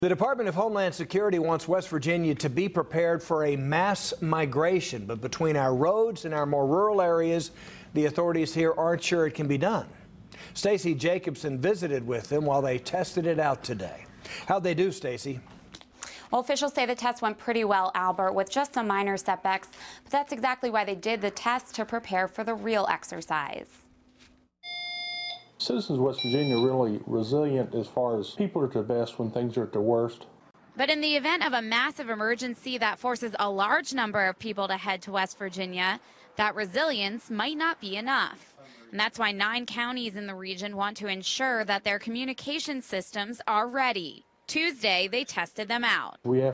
The Department of Homeland Security wants West Virginia to be prepared for a mass migration, but between our roads and our more rural areas, the authorities here aren't sure it can be done. Stacey Jacobson visited with them while they tested it out today. How'd they do, Stacey? Well, officials say the test went pretty well, Albert, with just some minor setbacks. But that's exactly why they did the test, to prepare for the real exercise. Citizens of West Virginia are really resilient as far as people are at their best when things are at their worst. But in the event of a massive emergency that forces a large number of people to head to West Virginia, that resilience might not be enough. And that's why 9 counties in the region want to ensure that their communication systems are ready. Tuesday, they tested them out. We have